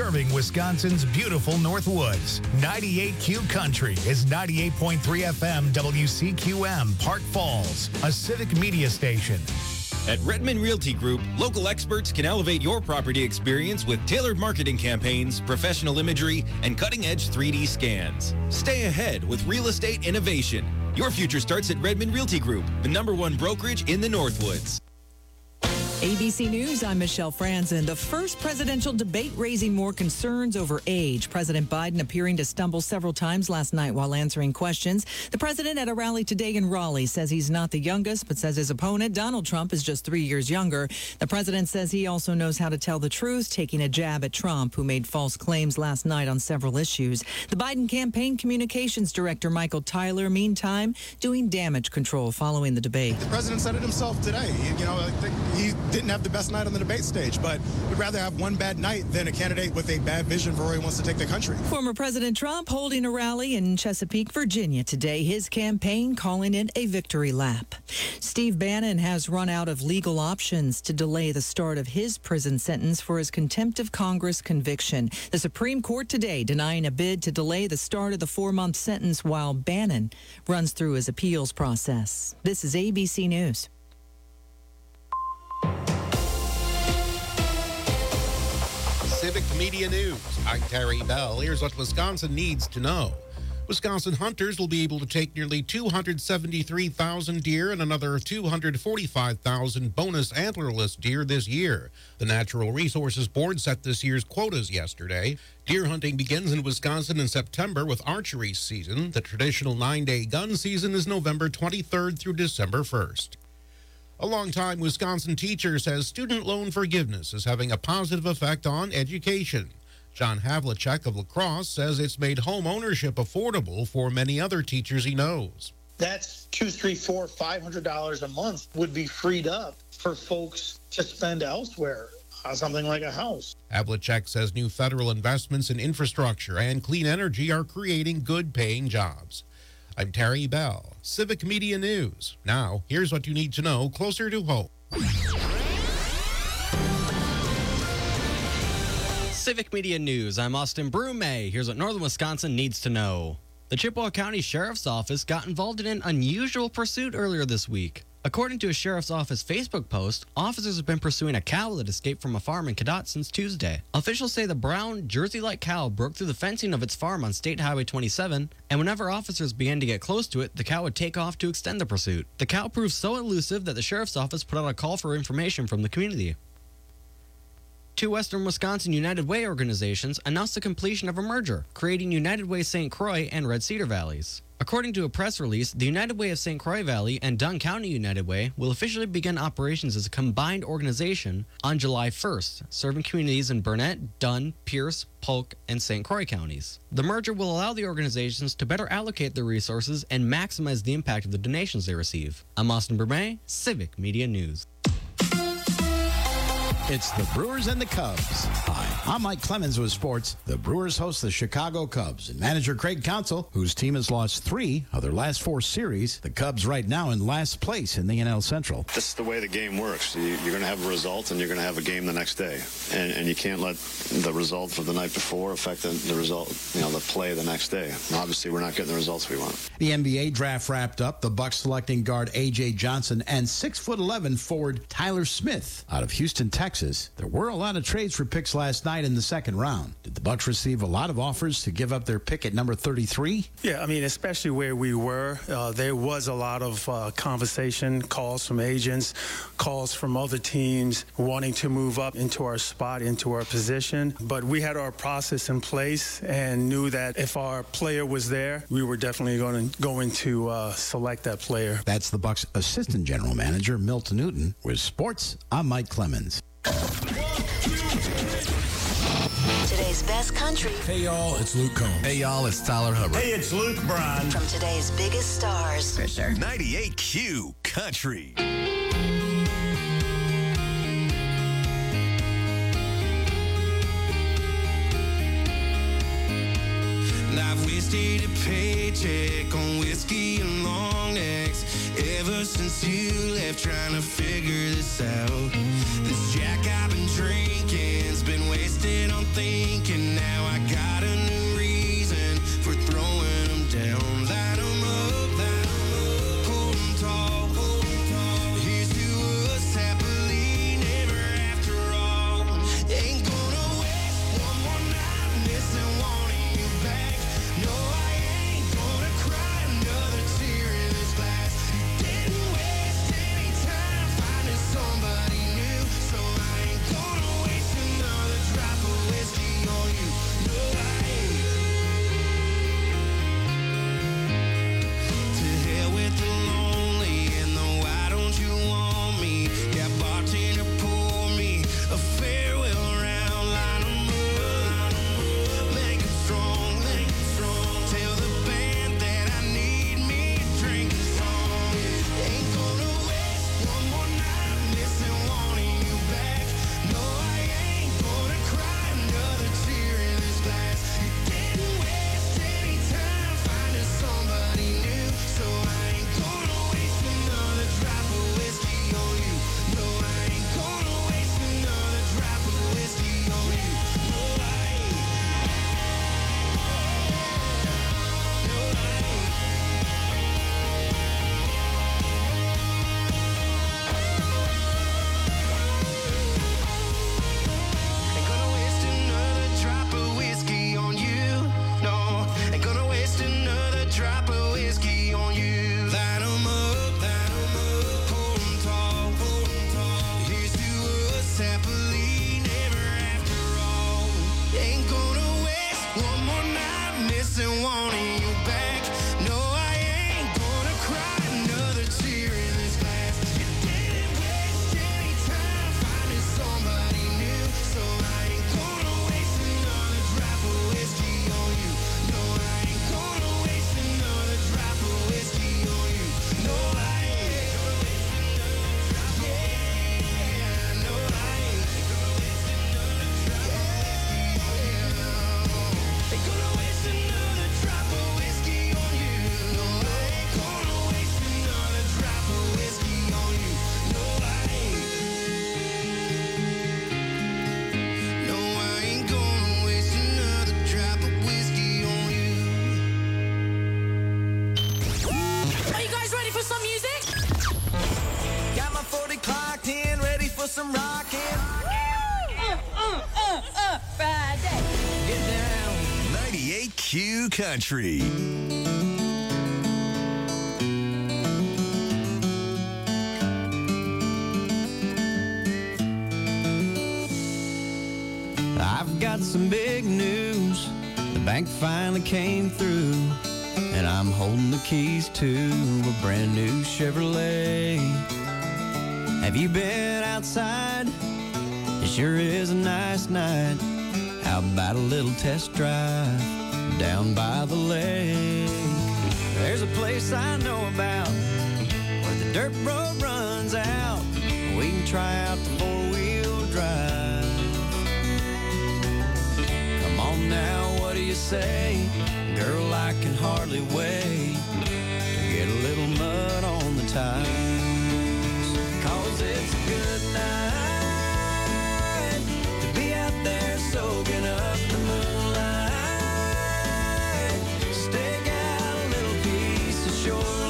serving Wisconsin's beautiful Northwoods. 98Q Country is 98.3 FM WCQM, Park Falls, a civic media station. At Redmond Realty Group, local experts can elevate your property experience with tailored marketing campaigns, professional imagery, and cutting-edge 3D scans. Stay ahead with real estate innovation. Your future starts at Redmond Realty Group, the #1 brokerage in the Northwoods. ABC News, I'm Michelle Franzen. The first presidential debate raising more concerns over age. President Biden appearing to stumble several times last night while answering questions. The president at a rally today in Raleigh says he's not the youngest, but says his opponent, Donald Trump, is just 3 years younger. The president says he also knows how to tell the truth, taking a jab at Trump, who made false claims last night on several issues. The Biden campaign communications director, Michael Tyler, meantime, doing damage control following the debate. The president said it himself today. I think he didn't have the best night on the debate stage, but would rather have one bad night than a candidate with a bad vision for where he wants to take the country. Former President Trump holding a rally in Chesapeake, Virginia today. His campaign calling it a victory lap. Steve Bannon has run out of legal options to delay the start of his prison sentence for his contempt of Congress conviction. The Supreme Court today denying a bid to delay the start of the 4-month sentence while Bannon runs through his appeals process. This is ABC News. Civic Media News. I'm Terry Bell. Here's what Wisconsin needs to know. Wisconsin hunters will be able to take nearly 273,000 deer and another 245,000 bonus antlerless deer this year. The Natural Resources Board set this year's quotas yesterday. Deer hunting begins in Wisconsin in September with archery season. The traditional 9-day gun season is November 23rd through December 1st. A longtime Wisconsin teacher says student loan forgiveness is having a positive effect on education. John Havlicek of La Crosse says it's made home ownership affordable for many other teachers he knows. That's $200, $300, $400, $500 a month would be freed up for folks to spend elsewhere on something like a house. Havlicek says new federal investments in infrastructure and clean energy are creating good-paying jobs. I'm Terry Bell, Civic Media News. Now, here's what you need to know closer to home. Civic Media News, I'm Austin Brume. Here's what Northern Wisconsin needs to know. The Chippewa County Sheriff's Office got involved in an unusual pursuit earlier this week. According to a Sheriff's Office Facebook post, officers have been pursuing a cow that escaped from a farm in Cadott since Tuesday. Officials say the brown, Jersey-like cow broke through the fencing of its farm on State Highway 27, and whenever officers began to get close to it, the cow would take off to extend the pursuit. The cow proved so elusive that the Sheriff's Office put out a call for information from the community. Two Western Wisconsin United Way organizations announced the completion of a merger, creating United Way St. Croix and Red Cedar Valleys. According to a press release, the United Way of St. Croix Valley and Dunn County United Way will officially begin operations as a combined organization on July 1st, serving communities in Burnett, Dunn, Pierce, Polk, and St. Croix counties. The merger will allow the organizations to better allocate their resources and maximize the impact of the donations they receive. I'm Austin Brume, Civic Media News. It's the Brewers and the Cubs. Hi, I'm Mike Clemens with sports. The Brewers host the Chicago Cubs, and manager Craig Counsell, whose team has lost 3 of their last 4 series. The Cubs right now in last place in the NL Central. This is the way the game works. You're going to have a result, and you're going to have a game the next day. And you can't let the result from the night before affect the result, the play the next day. And obviously, we're not getting the results we want. The NBA draft wrapped up. The Bucks selecting guard A.J. Johnson and 6'11" forward Tyler Smith out of Houston, Texas. There were a lot of trades for picks last night in the second round. Did the Bucks receive a lot of offers to give up their pick at number 33? Yeah, especially where we were, there was a lot of conversation, calls from agents, calls from other teams wanting to move up into our spot, into our position. But we had our process in place and knew that if our player was there, we were definitely going to select that player. That's the Bucks assistant general manager, Milt Newton. With sports, I'm Mike Clemens. Today's best country. Hey, y'all, it's Luke Combs. Hey, y'all, it's Tyler Hubbard. Hey, it's Luke Bryan. From today's biggest stars. For sure. 98Q Country. I've wasted a paycheck on whiskey and long necks. ever since you left, trying to figure this out. This Jack I've been drinking's been wasted on thinking. Now I got a new reason for throwing them down. Light them up, hold them tall. Here's to us happily never after all. Ain't gonna waste one more night missing wanting you back. No, I ain't gonna cry another tear in this glass. Didn't waste any time finding somebody new, so I ain't gonna waste another drop of whiskey on you. No, I ain't. To hell with the lonely and the why don't you want me? Got bartender pour me a farewell round. Line 'em up, make 'em strong. Tell the band that I need me a drinking song. Ain't gonna waste one more night missing wanting you back. No, I ain't gonna cry another tear in this glass. You didn't waste any time finding somebody new, so I ain't gonna waste another drop of whiskey on you. No, I ain't gonna waste another drop of whiskey on you. No, I ain't. No, I ain't. Ain't gonna waste another drop of whiskey on you. No, ain't gonna waste another drop of whiskey on you. Light 'em up, hold 'em tall. Here's to us happily never after all. Ain't gonna waste one more night missing wanting you back. No, I ain't gonna cry another tear in this glass. You didn't waste any time finding somebody new, so I ain't gonna waste another drop of whiskey on you. No, I ain't gonna waste another drop of whiskey on you. No, I ain't. Yeah, no, I ain't. Ain't gonna waste another drop of whiskey on you. No, I ain't gonna waste another drop of whiskey on you. No, I ain't. No, I ain't gonna waste another drop of whiskey on you. Are you guys ready for some music? Got my 40 clocked in, ready for some rockin'. Friday. Get down. 98Q Country. I've got some big news. The bank finally came through, and I'm holding the keys to a brand new Chevrolet. Have you been outside? It sure is a nice night. How about a little test drive down by the lake? There's a place I know about where the dirt road runs out. We can try out the four-wheel drive. Come on now, what do you say? Girl, I can hardly wait to get a little mud on the tires. 'Cause it's a good night to be out there soaking up the moonlight. Stake out a little piece of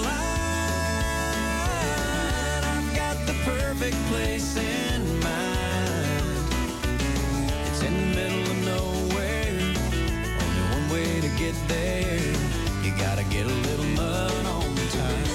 shoreline. I've got the perfect place in mind. It's in the middle of nowhere. Only one way to get there. You gotta get a little mud on the tires.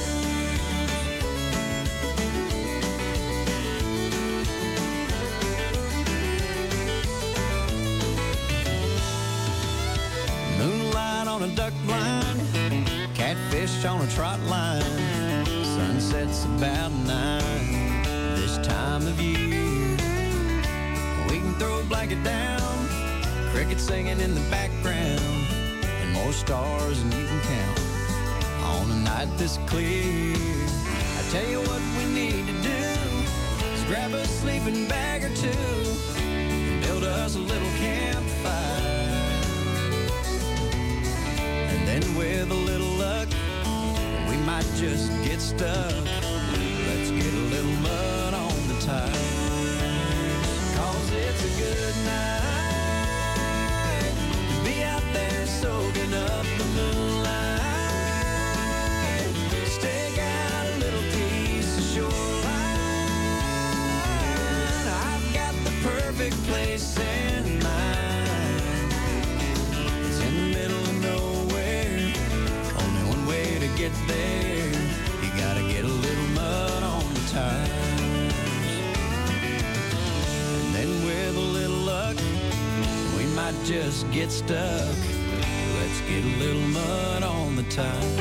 Moonlight on a duck blind, catfish on a trot line. Sunset's about 9 this time of year. We can throw a blanket down, crickets singing in the background, and more stars than you can count on a night this clear. I tell you what we need to do is grab a sleeping bag or two and build us a little campfire. And then with a little luck, we might just get stuck. Let's get a little mud on the tires. 'Cause it's a good night to be out there soaking up the moonlight. Stake out a little piece of shoreline. I've got the perfect place in mind. It's in the middle of nowhere. Only one way to get there. You gotta get a little mud on the tires. And then with a little luck, we might just get stuck. Let's get a little mud on the tires.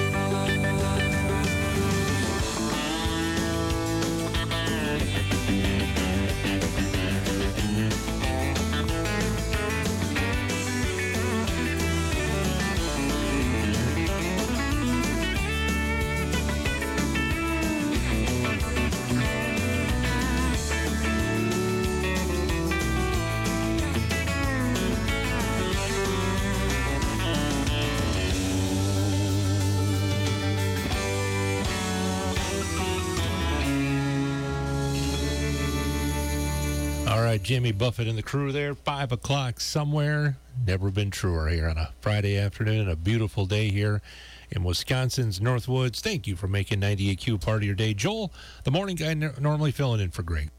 Jimmy Buffett and the crew there, 5 o'clock somewhere. Never been truer here on a Friday afternoon. A beautiful day here in Wisconsin's Northwoods. Thank you for making 98Q part of your day. Joel, the morning guy, normally filling in for Greg.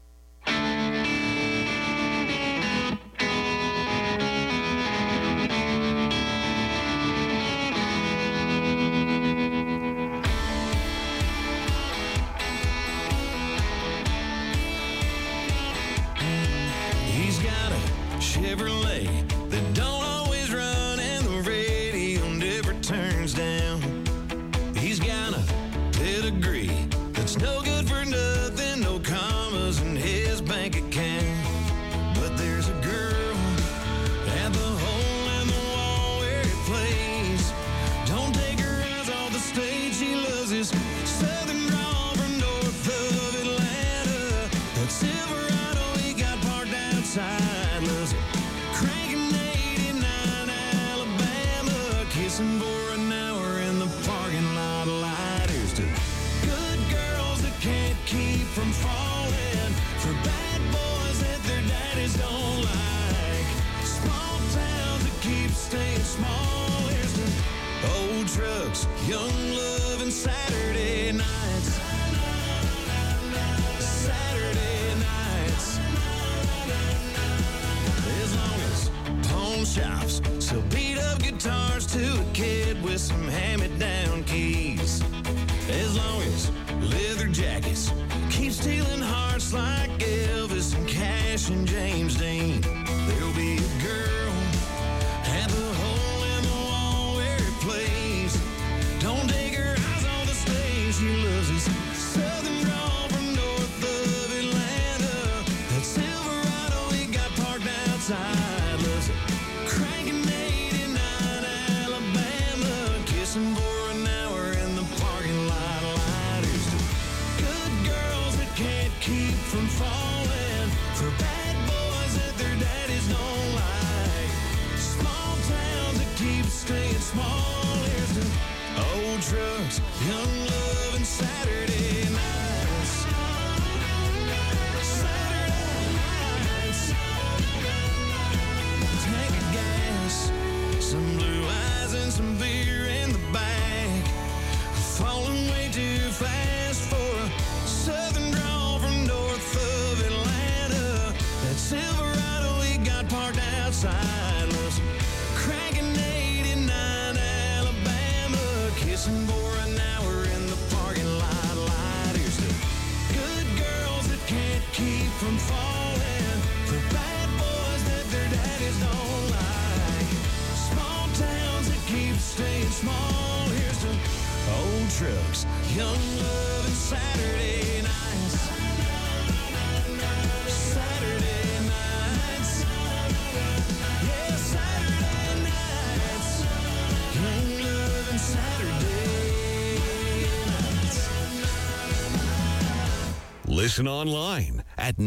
Listen online at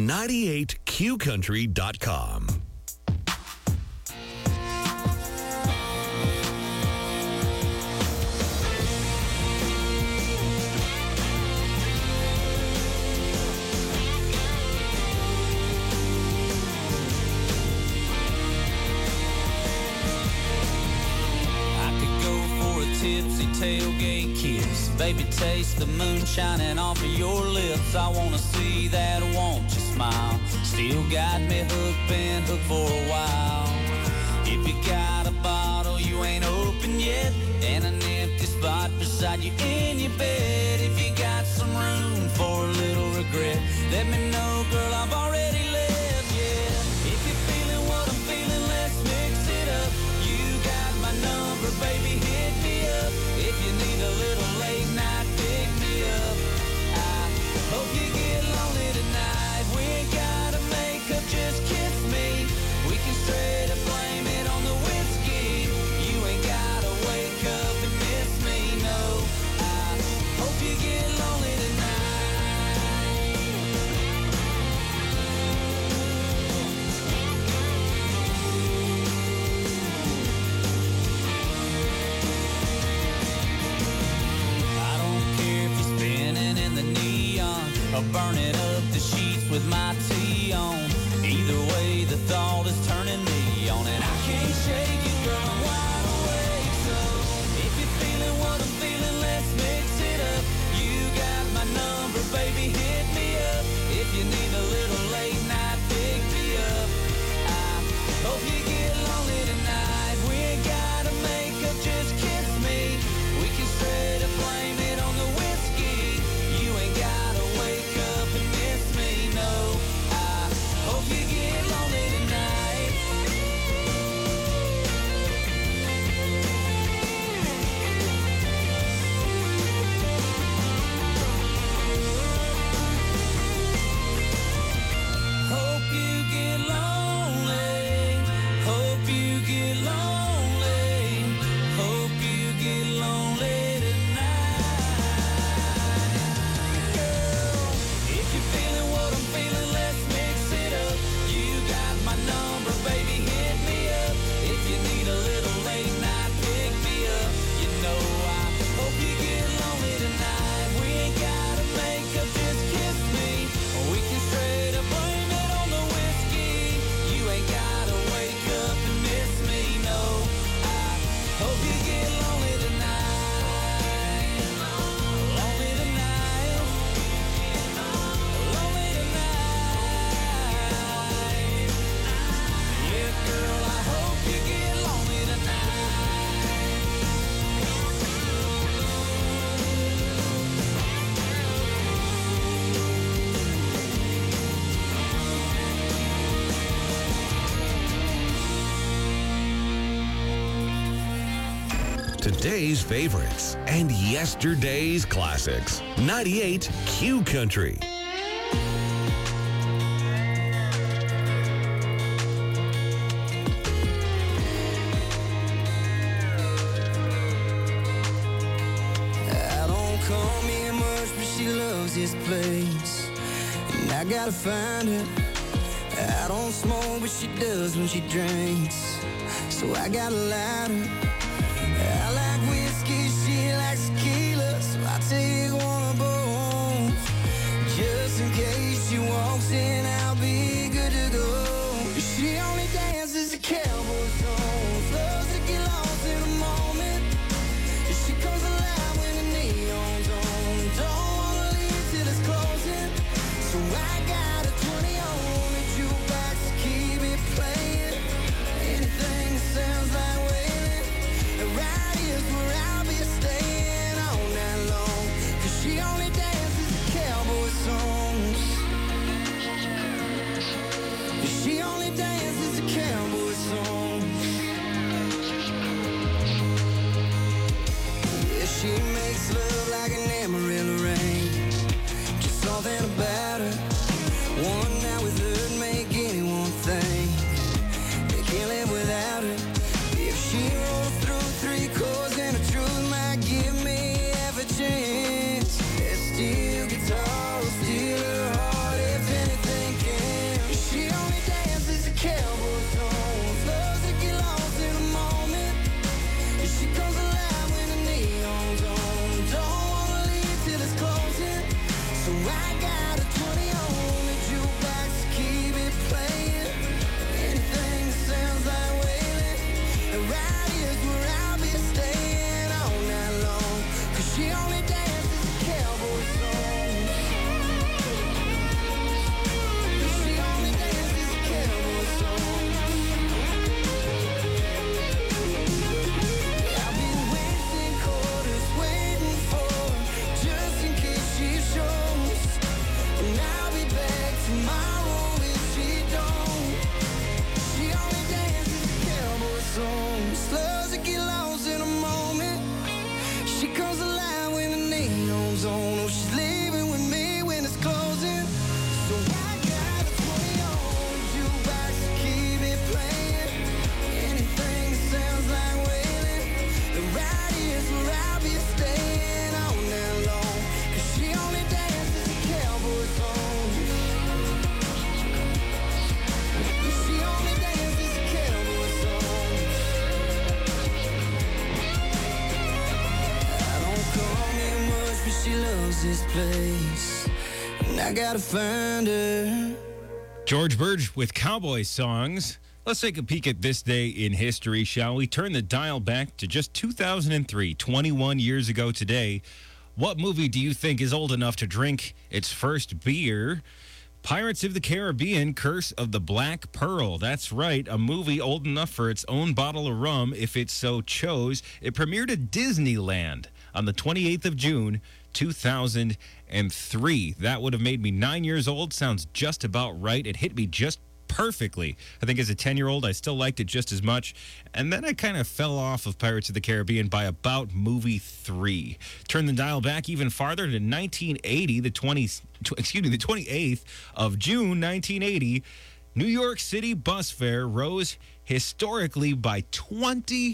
98qcountry.com. tailgate kiss. Baby, taste the moon shining off of your lips. I wanna see that, won't you smile? Still got me hooked, been hooked for a while. If you got a bottle you ain't open yet, and an empty spot beside you in your bed, if you got some room for a little regret, let me know, girl, I've already left, yeah. If you're feeling what I'm feeling, let's mix it up. You got my number, baby, hit me up. If you need a little late night, pick me up. I hope you get lonely tonight. We ain't gotta make up, just kiss me. We can straight up blame it on the whiskey. You ain't gotta wake up and miss me, no. I hope you get lonely tonight. I don't care if you're spinning in the neon or burning up the sheets with my tea on. Either way, the thought is turning me on, and I can't shake it, girl, I'm wide awake. So if you're feeling what I'm feeling, let's mix it up. You got my number, baby, hit me up. If you need a little late night, pick me up. I hope you get lonely tonight. We ain't gotta make up, just kiss me. We can straight up blame it on the whiskey. You ain't gotta wake up and miss me, no. I hope you get lonely tonight. Hope you get lonely. Hope you get lonely. Hope you get lonely tonight. Girl, if you're feeling what I'm feeling, let's mix it up. You got my number, baby, hit me up. If you need a little late night, pick me up. You know I hope you get lonely tonight. We ain't gotta make up, just kiss me. We can straight up blame it on the whiskey. You ain't gotta wake up and miss me, no. I hope you get lonely tonight. Lonely tonight. Lonely tonight. Yeah, girl, I hope you get lonely tonight. Today's favorites and yesterday's classics. 98 Q Country. I don't come here much, but she loves this place, and I gotta find her. I don't smoke, but she does when she drinks, so I gotta light her. I like whiskey, she likes tequila, so I take one of both. Just in case she walks in, I'll be good to go. She only dances to cowboy songs, loves to get lost in a moment. She comes alive when the neon's on, don't wanna leave till it's closing. So I got a 20 on the jukebox to keep it playing. Anything that sounds like wailing. knows this place, and I gotta find her. George Burge with Cowboy Songs. Let's take a peek at this day in history, shall we? Turn the dial back to just 2003, 21 years ago today. What movie do you think is old enough to drink its first beer? Pirates of the Caribbean, Curse of the Black Pearl. That's right, a movie old enough for its own bottle of rum if it so chose. It premiered at Disneyland on the 28th of June, 2003. That would have made me 9 years old. Sounds just about right. It hit me just perfectly. I think as a 10-year-old, I still liked it just as much. And then I kind of fell off of Pirates of the Caribbean by about movie 3. Turn the dial back even farther to 1980, the 28th of June, 1980. New York City bus fare rose historically by 20%.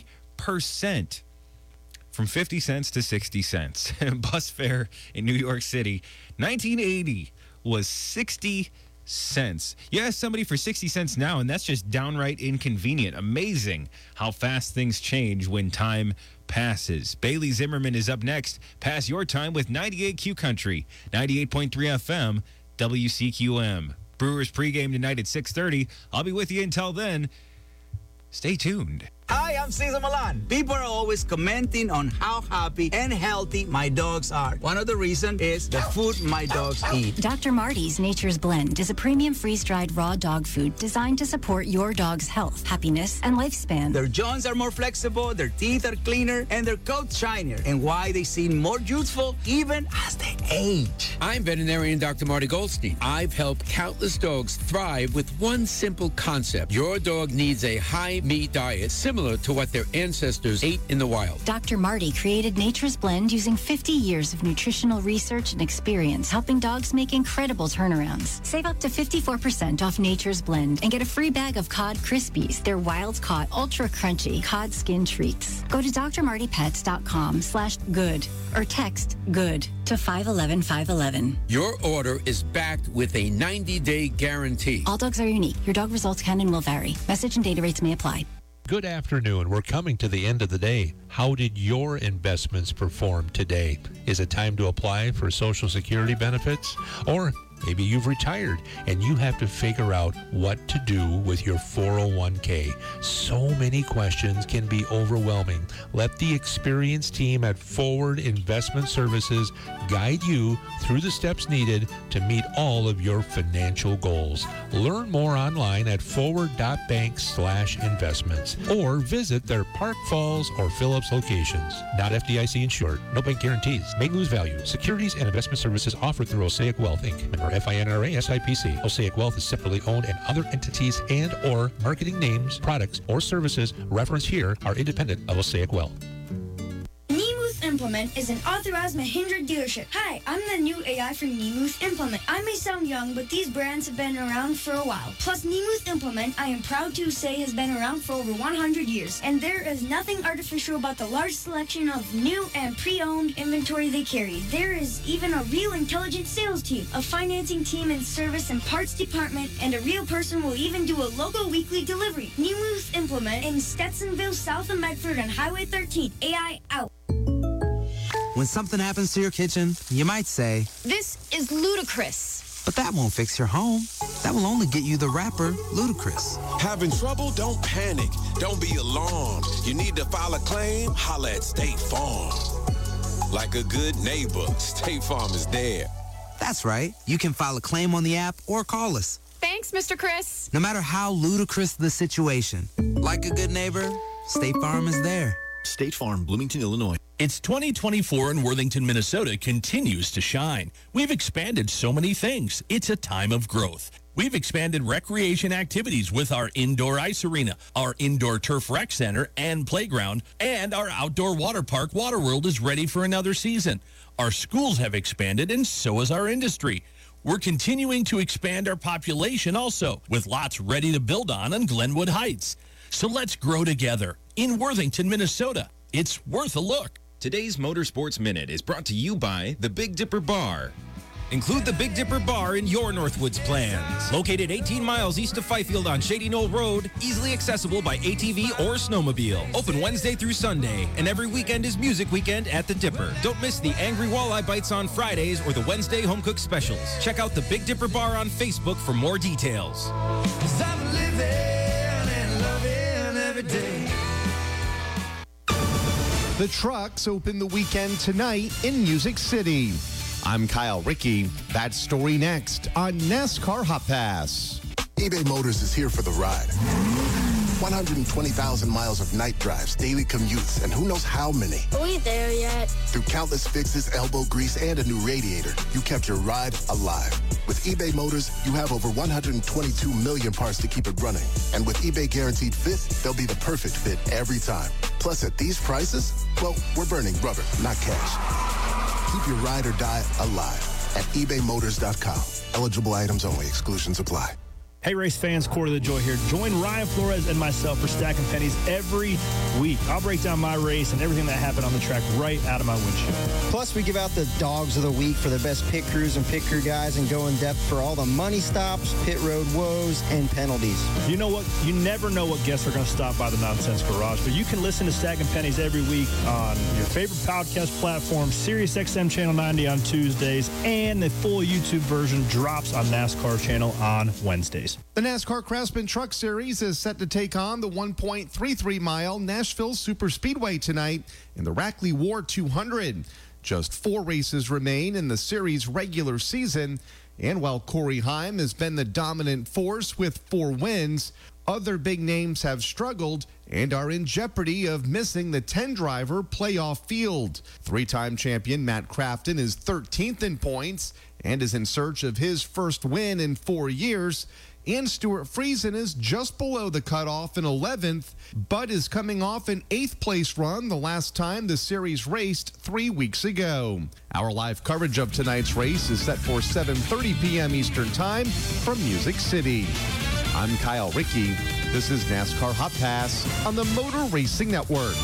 From 50 cents to 60 cents. Bus fare in New York City, 1980 was 60 cents. You ask somebody for 60 cents now, and that's just downright inconvenient. Amazing how fast things change when time passes. Bailey Zimmerman is up next. Pass your time with 98Q Country, 98.3 FM, WCQM. Brewers pregame tonight at 6:30. I'll be with you until then. Stay tuned. Hi, I'm Cesar Milan. People are always commenting on how happy and healthy my dogs are. One of the reasons is the food my dogs eat. Dr. Marty's Nature's Blend is a premium freeze-dried raw dog food designed to support your dog's health, happiness, and lifespan. Their joints are more flexible, their teeth are cleaner, and their coats shinier. And why they seem more youthful even as they age. I'm veterinarian Dr. Marty Goldstein. I've helped countless dogs thrive with one simple concept. Your dog needs a high-meat diet similar to what their ancestors ate in the wild. Dr. Marty created Nature's Blend using 50 years of nutritional research and experience, helping dogs make incredible turnarounds. Save up to 54% off Nature's Blend and get a free bag of Cod Krispies, their wild-caught, ultra-crunchy cod skin treats. Go to drmartypets.com/good or text GOOD to 511-511. Your order is backed with a 90-day guarantee. All dogs are unique. Your dog results can and will vary. Message and data rates may apply. Good afternoon. We're coming to the end of the day. How did your investments perform today? Is it time to apply for Social Security benefits? Or maybe you've retired and you have to figure out what to do with your 401k. So many questions can be overwhelming. Let the experienced team at Forward Investment Services guide you through the steps needed to meet all of your financial goals. Learn more online at forward.bank/investments or visit their Park Falls or Phillips locations. Not FDIC insured. No bank guarantees. May lose value. Securities and investment services offered through Osaic Wealth, Inc. Member FINRA SIPC. Osaic Wealth is separately owned, and other entities and or marketing names, products, or services referenced here are independent of Osaic Wealth. Nemuth Implement is an authorized Mahindra dealership. Hi, I'm the new AI from Nemuth Implement. I may sound young, but these brands have been around for a while. Plus, Nemuth Implement, I am proud to say, has been around for over 100 years. And there is nothing artificial about the large selection of new and pre-owned inventory they carry. There is even a real intelligent sales team, a financing team and service and parts department, and a real person will even do a local weekly delivery. Nemuth Implement in Stetsonville, south of Medford on Highway 13. AI out. When something happens to your kitchen, you might say, "This is ludicrous." but that won't fix your home. That will only get you the rapper, Ludacris. Having trouble? Don't panic. Don't be alarmed. You need to file a claim? Holla at State Farm. Like a good neighbor, State Farm is there. That's right. You can file a claim on the app or call us. Thanks, Mr. Chris. No matter how ludicrous the situation, like a good neighbor, State Farm is there. State Farm, Bloomington, Illinois. It's 2024 and Worthington, Minnesota continues to shine. We've expanded so many things. It's a time of growth. We've expanded recreation activities with our indoor ice arena, our indoor turf rec center and playground, and our outdoor water park, Waterworld, is ready for another season. Our schools have expanded, and so has our industry. We're continuing to expand our population also, with lots ready to build on Glenwood Heights. So let's grow together in Worthington, Minnesota. It's worth a look. Today's Motorsports Minute is brought to you by the Big Dipper Bar. Include the Big Dipper Bar in your Northwoods plans. Located 18 miles east of Fifield on Shady Knoll Road, easily accessible by ATV or snowmobile. Open Wednesday through Sunday, and every weekend is Music Weekend at the Dipper. Don't miss the Angry Walleye Bites on Fridays or the Wednesday Home Cook Specials. Check out the Big Dipper Bar on Facebook for more details. 'Cause I'm living and loving every day. The Trucks open the weekend tonight in Music City. I'm Kyle Rickey. That story next on NASCAR Hot Pass. eBay Motors is here for the ride. 120,000 miles of night drives, daily commutes, and who knows how many. Are we there yet? Through countless fixes, elbow grease, and a new radiator, you kept your ride alive. With eBay Motors, you have over 122 million parts to keep it running. And with eBay Guaranteed Fit, they'll be the perfect fit every time. Plus, at these prices, well, we're burning rubber, not cash. Keep your ride or die alive at ebaymotors.com. Eligible items only. Exclusions apply. Hey, race fans, Quarter of the Joy here. Join Ryan Flores and myself for Stacking Pennies every week. I'll break down my race and everything that happened on the track right out of my windshield. Plus, we give out the Dogs of the Week for the best pit crews and pit crew guys and go in depth for all the money stops, pit road woes, and penalties. You know what? You never know what guests are going to stop by the Nonsense Garage, but you can listen to Stacking Pennies every week on your favorite podcast platform, SiriusXM Channel 90 on Tuesdays, and the full YouTube version drops on NASCAR Channel on Wednesdays. The NASCAR Craftsman Truck Series is set to take on the 1.33-mile Nashville Superspeedway tonight in the Rackley War 200. Just 4 races remain in the series' regular season, and while Corey Heim has been the dominant force with 4 wins, other big names have struggled and are in jeopardy of missing the 10-driver playoff field. 3-time champion Matt Crafton is 13th in points and is in search of his first win in 4 years. And Stuart Friesen is just below the cutoff in 11th, but is coming off an 8th-place run the last time the series raced 3 weeks ago. Our live coverage of tonight's race is set for 7:30 p.m. Eastern Time from Music City. I'm Kyle Rickey. This is NASCAR Hot Pass on the Motor Racing Network.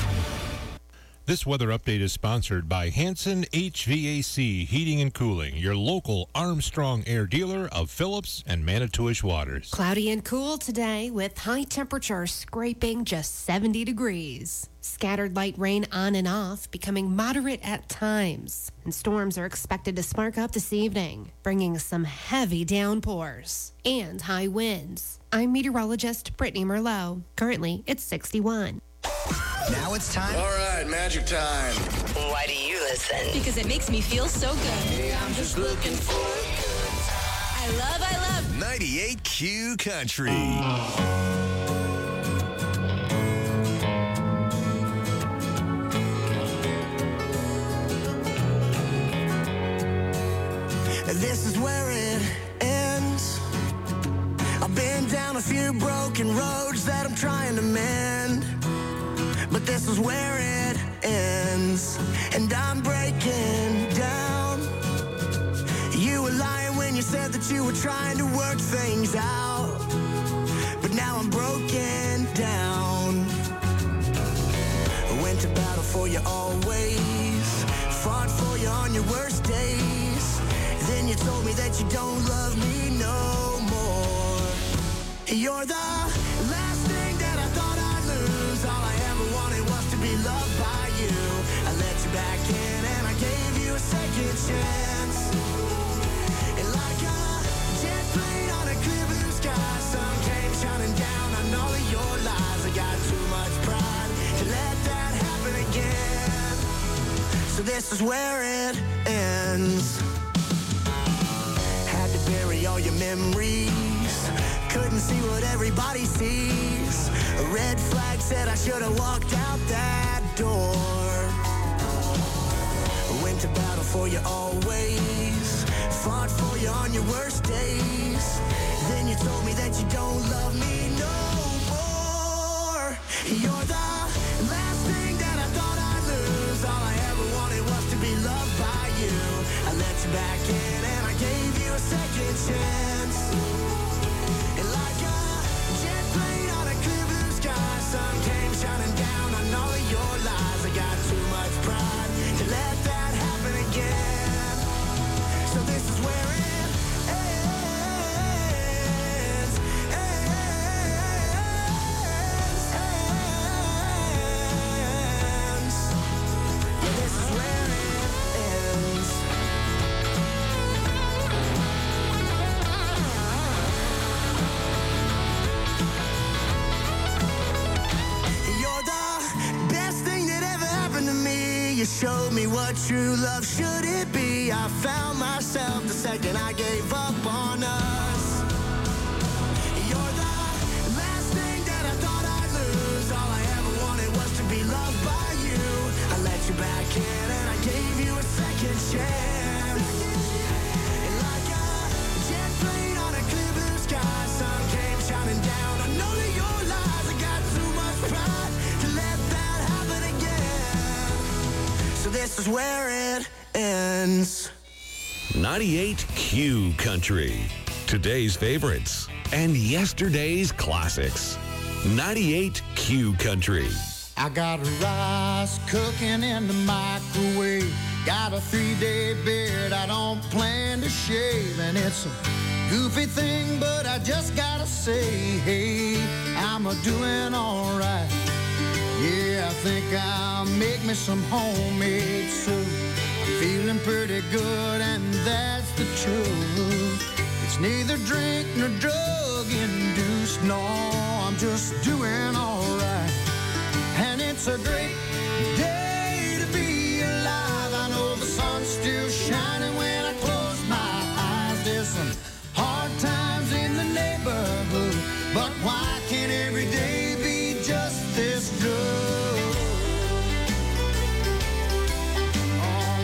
This weather update is sponsored by Hanson HVAC Heating and Cooling, your local Armstrong Air dealer of Phillips and Manitowish Waters. Cloudy and cool today with high temperatures scraping just 70 degrees. Scattered light rain on and off, becoming moderate at times. And storms are expected to spark up this evening, bringing some heavy downpours and high winds. I'm meteorologist Brittany Merlot. Currently, it's 61. Now it's time. All right, magic time. Why do you listen? Because it makes me feel so good. Hey, I'm just looking for a good time. I love 98Q Country. This is where it ends. I've been down a few broken roads that I'm trying to mend. But this is where it ends, and I'm breaking down. You were lying when you said that you were trying to work things out, but now I'm broken down. I went to battle for you always, fought for you on your worst days. Then you told me that you don't love me no more. You're the last thing that I thought I'd lose. All I ever wanted was to be loved by you. I let you back in and I gave you a second chance. And like a jet plane on a clear blue sky, sun came shining down on all of your lies. I got too much pride to let that happen again. So this is where it ends. Had to bury all your memories. Couldn't see what everybody sees. A red flag said I should have walked out that door. I went to battle for you always, fought for you on your worst days. Then you told me that you don't love me no more. You're the last thing that I thought I'd lose. All I ever wanted was to be loved by you. I let you back in and I gave you a second chance. And like a jet plane on a clear blue sky, sun came shining down on all of your lies. I got too much pride to let that happen again. So you showed me what true love should it be. I found myself the second I gave up on us. You're the last thing that I thought I'd lose. All I ever wanted was to be loved by you. I let you back in and I gave you a second chance. And like a jet plane on a clear blue sky, sun came shining down. I know that your lies, I got too much pride to let that happen again. So this is where it ends. 98Q Country. Today's favorites and yesterday's classics. 98Q Country. I got rice cooking in the microwave. Got a 3-day beard I don't plan to shave. And it's a goofy thing, but I just gotta say, hey, I'm a-doing all right. Yeah, I think I'll make me some homemade soup. I'm feeling pretty good, and that's the truth. It's neither drink nor drug-induced. No, I'm just doing all right. And it's a great day to be alive. I know the sun's still shining when I close my eyes. There's some hard times in the neighborhood, but why can't every day be just this good? Oh,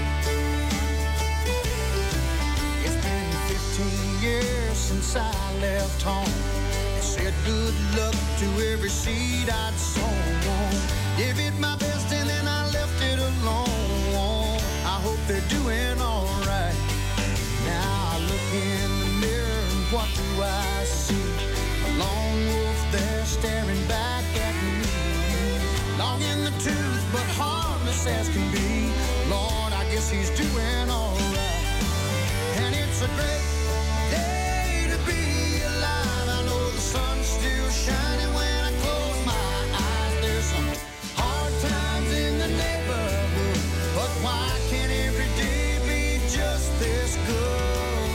yeah. It's been 15 years since I left home. Said good luck to every seed I'd sown. Gave it my best and then I left it alone. I hope they're doing all right. Now I look in the mirror and what do I see? A lone wolf there staring back at me. Long in the tooth but harmless as can be. Lord, I guess he's doing all right. And it's a great day to be alive. I know the sun's still shining when I close my eyes. There's some hard times in the neighborhood, but why can't every day be just this good?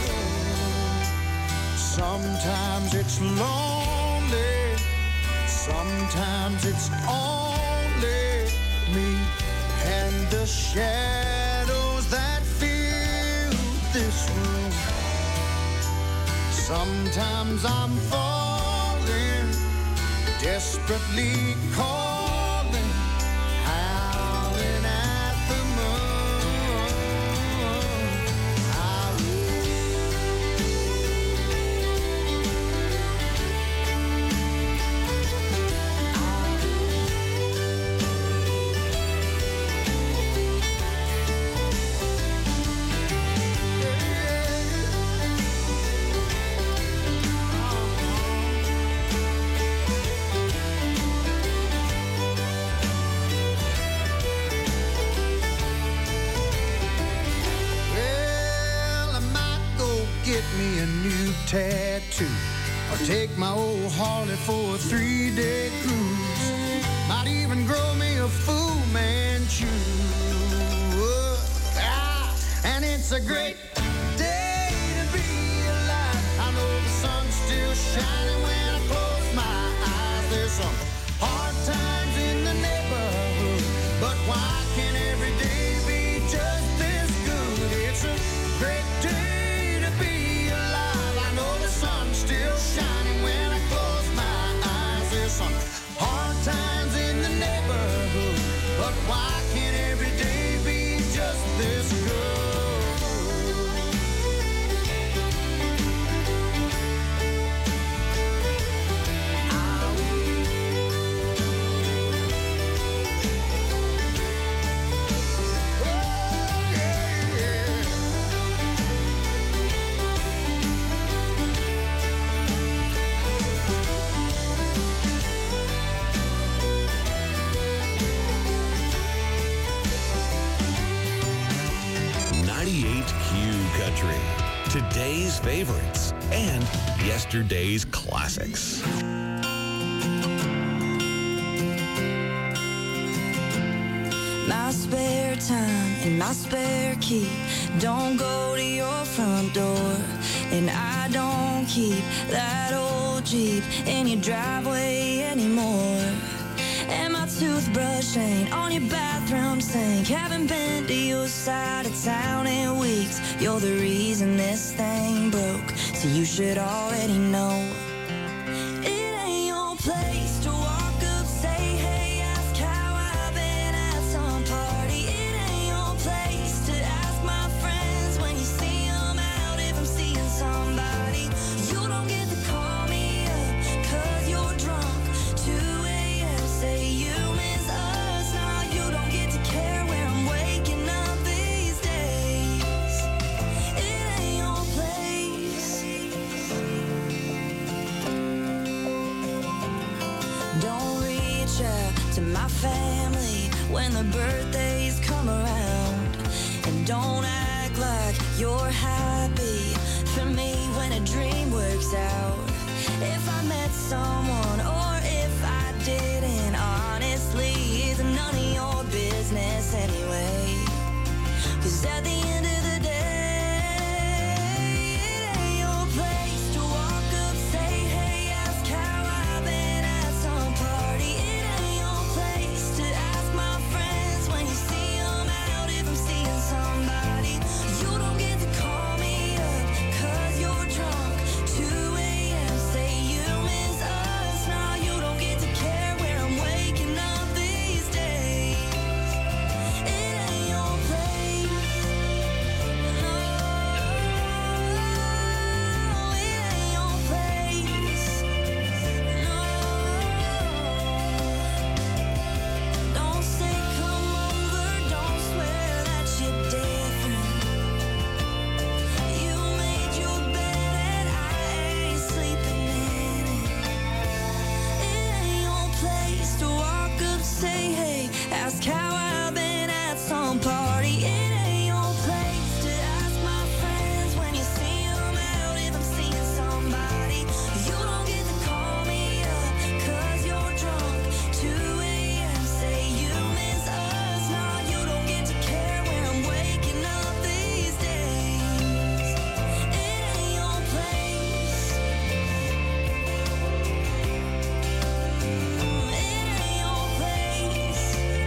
Sometimes it's lonely, sometimes it's only me and the shadows that fill this room. Sometimes I'm falling, desperately calling, howling at the moon. Get me a new tattoo, or take my old Harley for a 3-day cruise. Might even grow me a Fu Manchu. And it's a great day to be alive. I know the sun's still shining when I close my eyes. There's some hard times in the neighborhood, but why can't every day be just this good? It's a great day. Still shining when I close my eyes. There's some hard times in the neighborhood, but why can't every day be just this Country. Today's favorites and yesterday's classics. My spare time and my spare key don't go to your front door, and I don't keep that old Jeep in your driveway anymore. And my toothbrush ain't on your bathroom sink. think haven't been to your side of town in weeks. You're the reason this thing broke, so you should already know. It ain't your place to walk up, say, hey, ask how I've been at some party. It ain't your place to ask my friends when you see them out if I'm seeing somebody. You don't get to call me up 'cause you're drunk. 2 a.m. say you miss us. Now you don't get to care where I'm waking up these days. It ain't your place. Don't reach out to my family when the birthdays come around. And don't act like you're happy for me when a dream works out. If I met someone or if I didn't, honestly, it's none of your business anyway. 'Cause at the end of the day, it ain't your place to walk up, say, hey, ask how I've been at some party. It ain't your place to ask my friends when you see them out if I'm seeing somebody. You don't get to call me up 'cause you're drunk. 2 a.m. say you miss us. Now you don't get to care where I'm waking up these days. It ain't your place. No, it ain't your place. No. Don't say come over, don't swear that you're different. You made your bed and I ain't sleeping in it. It ain't your place to walk up, say, hey, ask how I've been at some party. It ain't your place to ask my friends when you see them out if I'm seeing somebody. You don't get to call me up 'cause you're drunk. 2 a.m. say you miss us. Now you don't get to care where I'm waking up these days. It ain't your place. It ain't your place.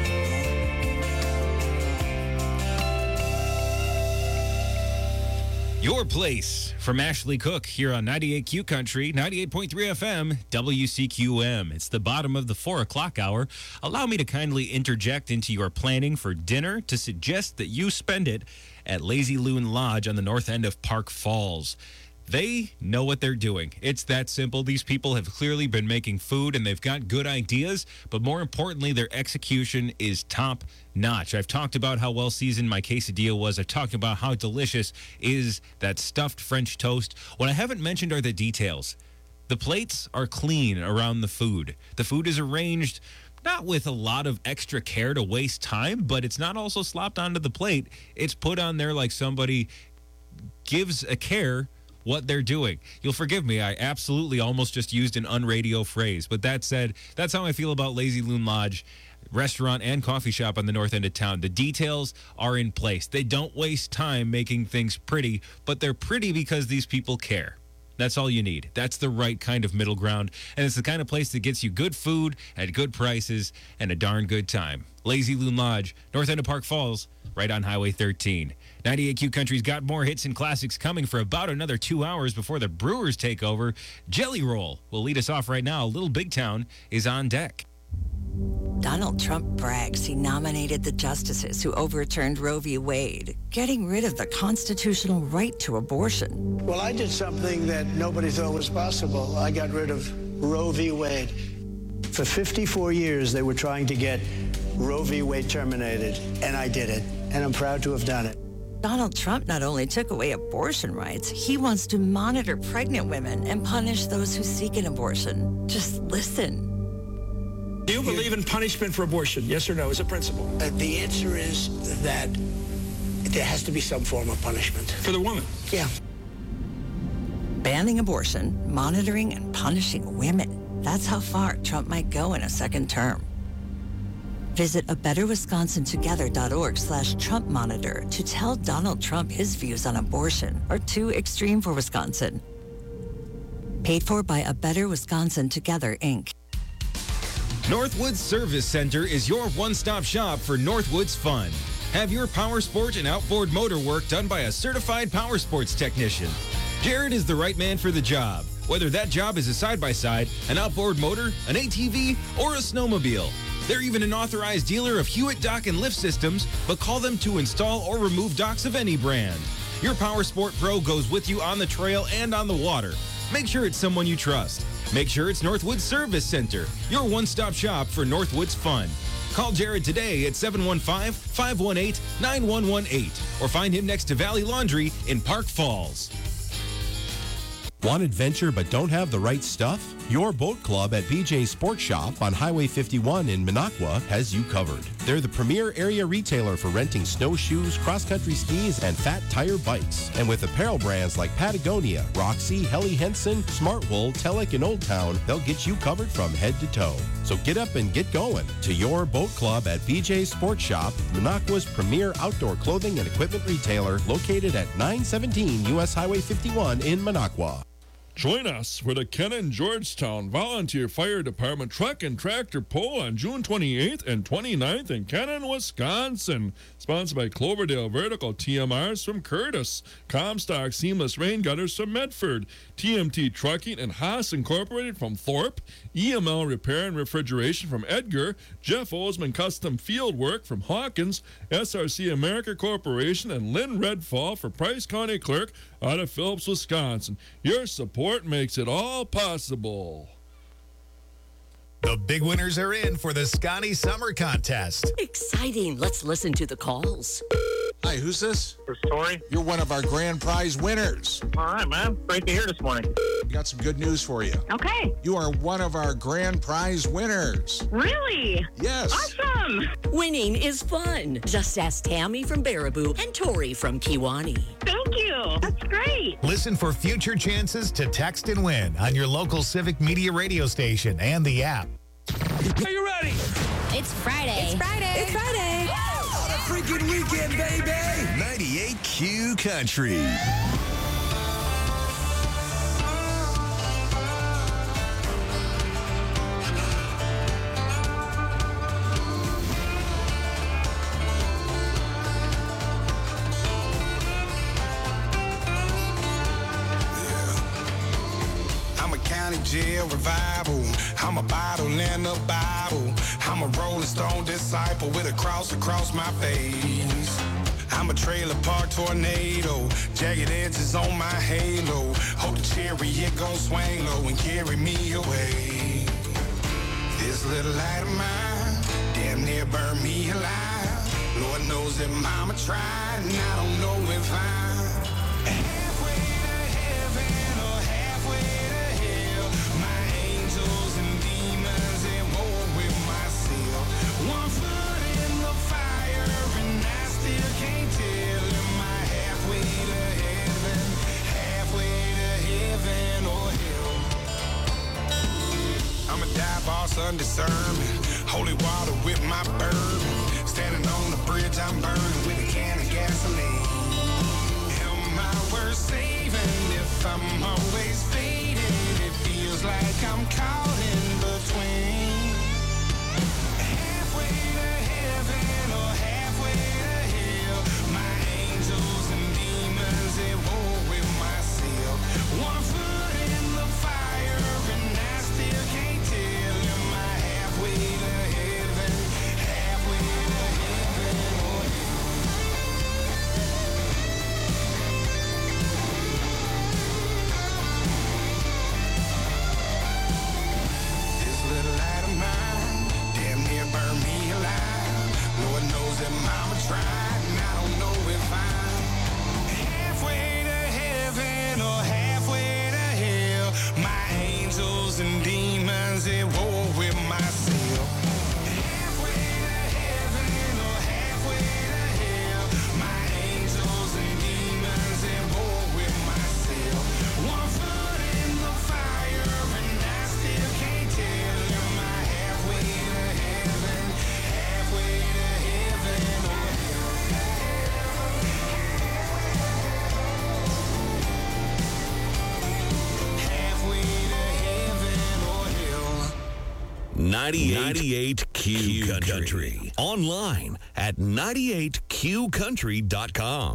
Your Place from Ashley Cook here on 98Q Country, 98.3 FM, WCQM. It's the bottom of the 4 o'clock hour. Allow me to kindly interject into your planning for dinner to suggest that you spend it at Lazy Loon Lodge on the north end of Park Falls. They know what they're doing. It's that simple. These people have clearly been making food and they've got good ideas, but more importantly, their execution is top notch. I've talked about how well seasoned my quesadilla was. I've talked about how delicious is that stuffed French toast. What I haven't mentioned are the details. The plates are clean around the food. The food is arranged not with a lot of extra care to waste time, but it's not also slopped onto the plate. It's put on there like somebody gives a care what they're doing. You'll forgive me, I absolutely almost just used an unradio phrase. But that said, that's how I feel about Lazy Loon Lodge, restaurant and coffee shop on the north end of town. The details are in place. They don't waste time making things pretty, but they're pretty because these people care. That's all you need. That's the right kind of middle ground, and it's the kind of place that gets you good food at good prices and a darn good time. Lazy Loon Lodge, north end of Park Falls, right on Highway 13. 98Q Country's got more hits and classics coming for about another 2 hours before the Brewers take over. Jelly Roll will lead us off right now. Little Big Town is on deck. Donald Trump brags he nominated the justices who overturned Roe v. Wade, getting rid of the constitutional right to abortion. Well, I did something that nobody thought was possible. I got rid of Roe v. Wade. For 54 years, they were trying to get Roe v. Wade terminated, and I did it, and I'm proud to have done it. Donald Trump not only took away abortion rights, he wants to monitor pregnant women and punish those who seek an abortion. Just listen. Do you believe in punishment for abortion? Yes or no, as a principle? The answer is that there has to be some form of punishment. For the woman? Yeah. Banning abortion, monitoring and punishing women. That's how far Trump might go in a second term. Visit abetterwisconsintogether.org/Trump monitor to tell Donald Trump his views on abortion are too extreme for Wisconsin. Paid for by A Better Wisconsin Together, Inc. Northwoods Service Center is your one-stop shop for Northwoods fun. Have your power sport and outboard motor work done by a certified power sports technician. Jared is the right man for the job, whether that job is a side-by-side, an outboard motor, an ATV, or a snowmobile. They're even an authorized dealer of Hewitt Dock and Lift Systems, but call them to install or remove docks of any brand. Your power sport pro goes with you on the trail and on the water. Make sure it's someone you trust. Make sure it's Northwoods Service Center, your one-stop shop for Northwoods fun. Call Jared today at 715-518-9118 or find him next to Valley Laundry in Park Falls. Want adventure but don't have the right stuff? Your boat club at BJ Sports Shop on Highway 51 in Minocqua has you covered. They're the premier area retailer for renting snowshoes, cross-country skis, and fat tire bikes. And with apparel brands like Patagonia, Roxy, Helly Henson, Smartwool, Telek, and Old Town, they'll get you covered from head to toe. So get up and get going to your boat club at BJ Sports Shop, Minocqua's premier outdoor clothing and equipment retailer located at 917 U.S. Highway 51 in Minocqua. Join us for the Kennan Georgetown Volunteer Fire Department Truck and Tractor Pull on June 28th and 29th in Kennan, Wisconsin. Sponsored by Cloverdale Vertical TMRs from Curtis, Comstock Seamless Rain Gutters from Medford, TMT Trucking and Haas Incorporated from Thorpe, EML Repair and Refrigeration from Edgar, Jeff Osman Custom Field Work from Hawkins, SRC America Corporation, and Lynn Redfall for Price County Clerk out of Phillips, Wisconsin. Your support makes it all possible. The big winners are in for the Scotty Summer Contest. Exciting. Let's listen to the calls. Hi, who's this? This is Tori. You're one of our grand prize winners. All right, man. Great to hear this morning. We got some good news for you. Okay. You are one of our grand prize winners. Really? Yes. Awesome. Winning is fun. Just ask Tammy from Baraboo and Tori from Kiwani. Thank you. That's great. Listen for future chances to text and win on your local Civic Media radio station and the app. Are you ready? It's Friday. It's Friday. It's Friday. What a freaking weekend, baby! 98 Q Country. County jail revival. I'm a bottle and a Bible. I'm a Rolling Stone disciple with a cross across my face. I'm a trailer park tornado. Jagged edges on my halo. Hope the chariot gon' swing low and carry me away. This little light of mine damn near burned me alive. Lord knows that mama tried, and I don't know if I'm halfway to heaven or halfway to hell. My angels and demons at war with myself. One foot in the fire and I still can't tell. Am I halfway to heaven, or hell? I'm a dive boss under sermon. Holy water with my bourbon. Standing on the bridge, I'm burning with a can of gasoline. Am I worth saving if I'm always faded? It feels like I'm caught in between. Halfway to heaven or halfway to hell. My angels and demons at war with myself. One foot in the fire and I still can't tell. Am I halfway to heaven, halfway to heaven or hell? This little light 98 Q Country. Online at 98qcountry.com.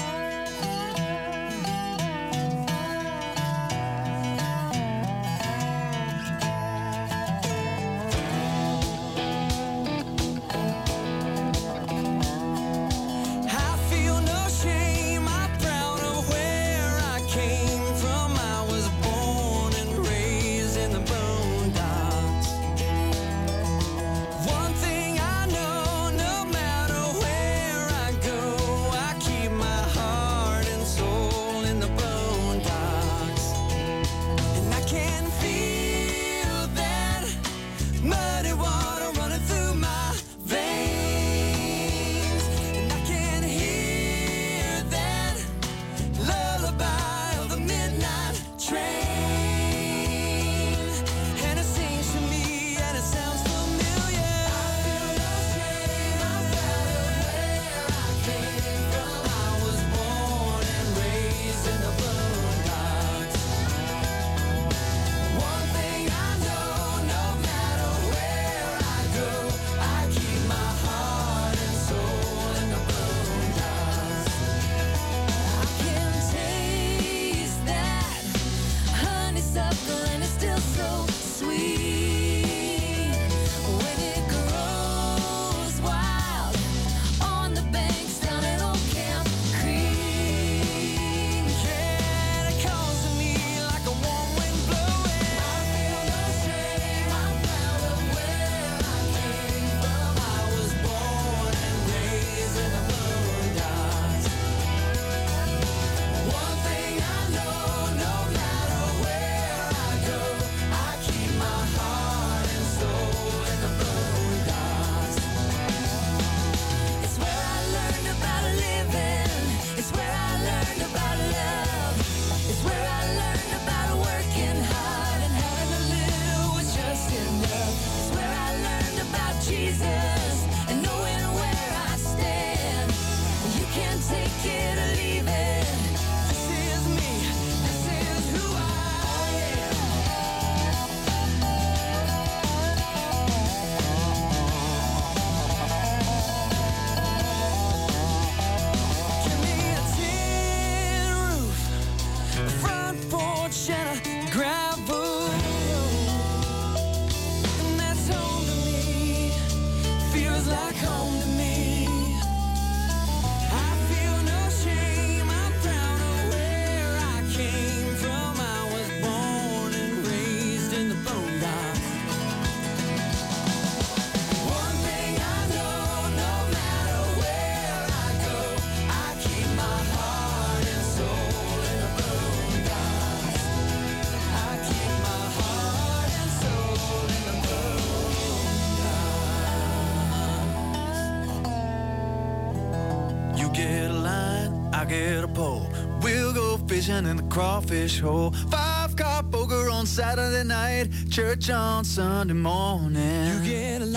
In the crawfish hole, 5-car poker on Saturday night, church on Sunday morning. You get a line,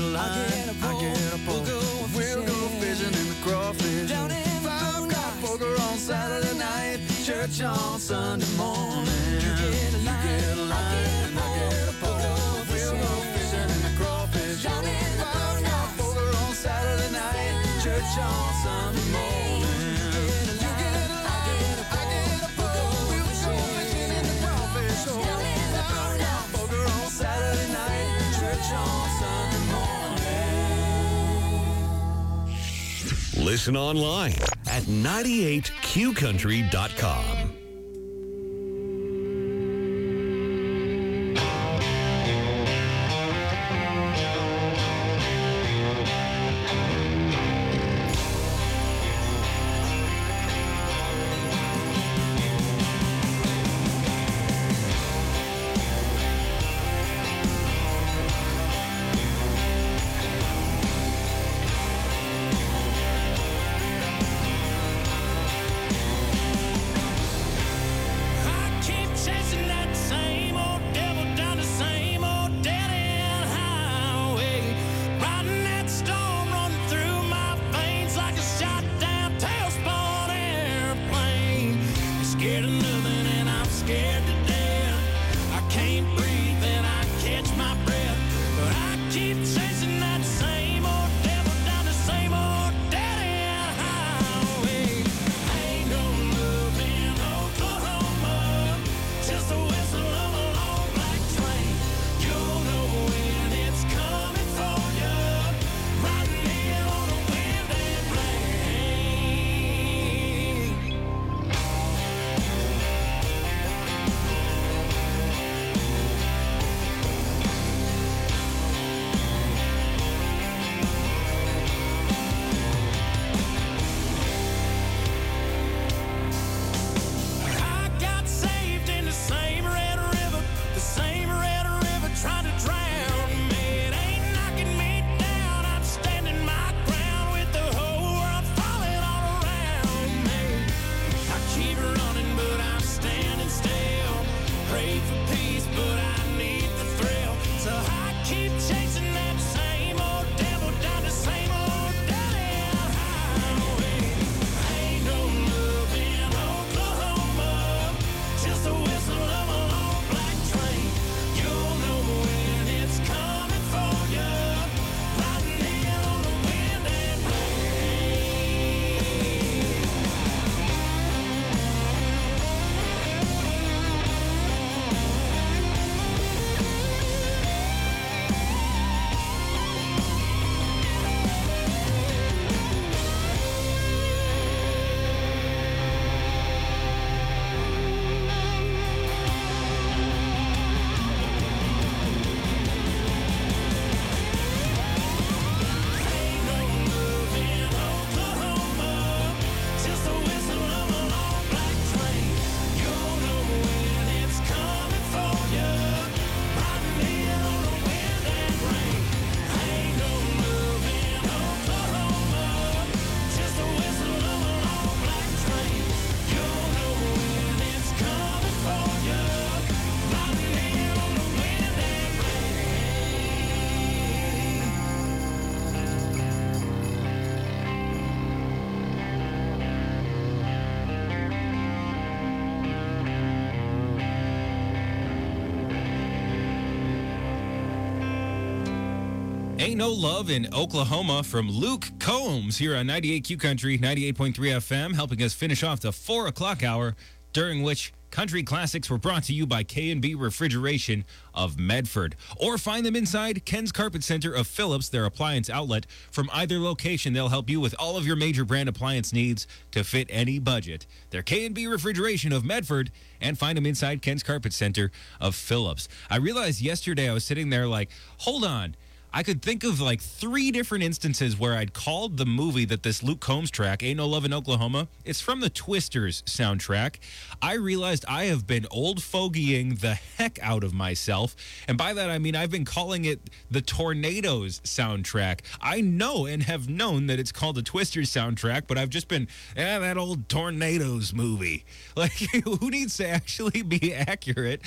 I get a pole. We'll go fishing in the crawfish hole. 5-car poker on Saturday night, church on Sunday morning. You get a line, I get a pole. We'll go fishing in the crawfish hole. 5-car poker on Saturday night, church on Sunday morning. Listen online at 98qcountry.com. Ain't No Love in Oklahoma from Luke Combs here on 98Q Country, 98.3 FM, helping us finish off the 4 o'clock hour, during which Country Classics were brought to you by K&B Refrigeration of Medford. Or find them inside Ken's Carpet Center of Phillips, their appliance outlet. From either location, they'll help you with all of your major brand appliance needs to fit any budget. They're K&B Refrigeration of Medford, and find them inside Ken's Carpet Center of Phillips. I realized yesterday I was sitting there like, hold on. I could think of like 3 different instances where I'd called the movie that this Luke Combs track, Ain't No Love in Oklahoma, it's from the Twisters soundtrack. I realized I have been old fogeying the heck out of myself. And by that, I mean I've been calling it the Tornadoes soundtrack. I know and have known that it's called the Twisters soundtrack, but I've just been, that old Tornadoes movie. Like, who needs to actually be accurate?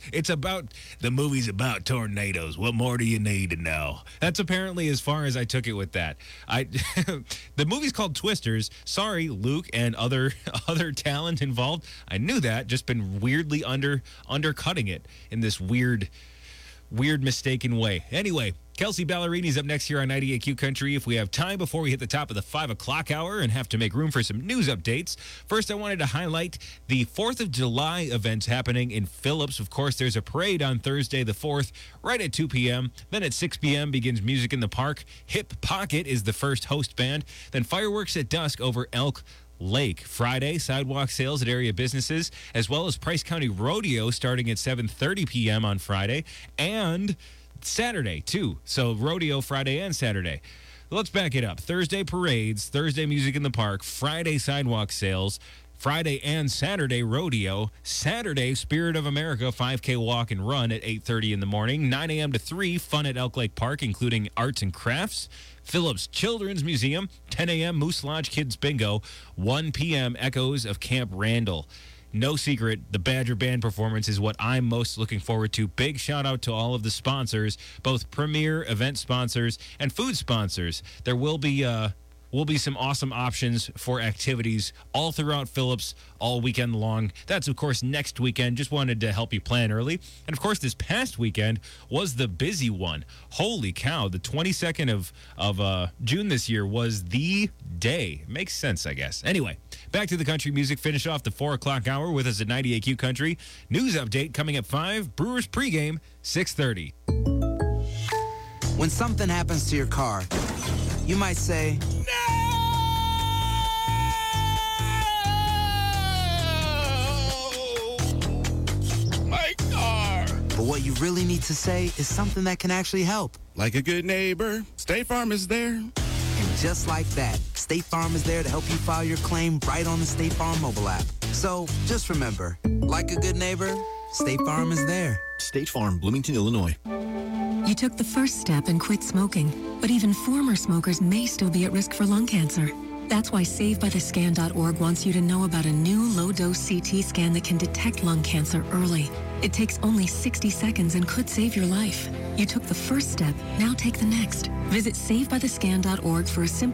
The movie's about tornadoes. What more do you need to know? That's apparently as far as I took it with that. The movie's called Twisters. Sorry, Luke and other talent involved. I knew that. Just been weirdly undercutting it in this weird mistaken way. Anyway, Kelsey Ballerini's up next here on 98Q Country. If we have time before we hit the top of the 5 o'clock hour and have to make room for some news updates. First, I wanted to highlight the 4th of July events happening in Phillips. Of course, there's a parade on Thursday the 4th, right at 2 p.m. Then at 6 p.m. begins Music in the Park. Hip Pocket is the first host band. Then fireworks at dusk over Elk Lake. Friday, sidewalk sales at area businesses, as well as Price County Rodeo starting at 7:30 p.m. on Friday. And Saturday, too. So rodeo Friday and Saturday. Let's back it up. Thursday parades, Thursday Music in the Park, Friday sidewalk sales, Friday and Saturday rodeo, Saturday Spirit of America 5K walk and run at 8:30 in the morning, 9 a.m. to 3, fun at Elk Lake Park, including arts and crafts. Phillips Children's Museum, 10 a.m. Moose Lodge Kids Bingo, 1 p.m. Echoes of Camp Randall. No secret, the Badger Band performance is what I'm most looking forward to. Big shout out to all of the sponsors, both premier event sponsors and food sponsors. There will be some awesome options for activities all throughout Phillips all weekend long. That's, of course, next weekend. Just wanted to help you plan early. And, of course, this past weekend was the busy one. Holy cow, the 22nd of June this year was the day. Makes sense, I guess. Anyway, back to the country music. Finish off the 4 o'clock hour with us at 98Q Country. News update coming at 5. Brewers pregame, 6:30. When something happens to your car, you might say, My car! But what you really need to say is something that can actually help. Like a good neighbor, State Farm is there. And just like that, State Farm is there to help you file your claim right on the State Farm mobile app. So just remember, like a good neighbor, State Farm is there. State Farm, Bloomington, Illinois. You took the first step and quit smoking, but even former smokers may still be at risk for lung cancer. That's why SaveByTheScan.org wants you to know about a new low-dose CT scan that can detect lung cancer early. It takes only 60 seconds and could save your life. You took the first step, now take the next. Visit SaveByTheScan.org for a simple